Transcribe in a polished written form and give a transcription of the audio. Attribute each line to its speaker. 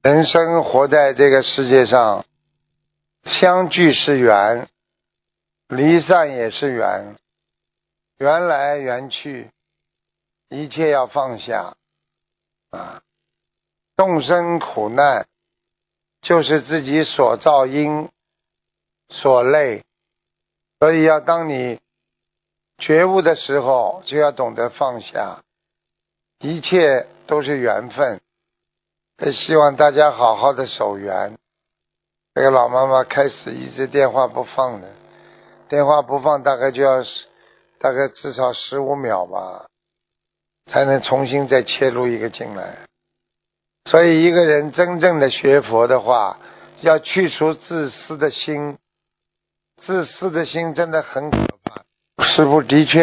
Speaker 1: 人生活在这个世界上，相聚是缘，离散也是缘，缘来缘去，一切要放下啊！众生苦难就是自己所造因所累，所以当你觉悟的时候，就要懂得放下，一切都是缘分。希望大家好好的守缘。这个老妈妈开始一直电话不放的，电话不放大概至少15秒吧，才能重新再切入一个进来。所以一个人真正的学佛的话，要去除自私的心，自私的心真的很可怕。师父的确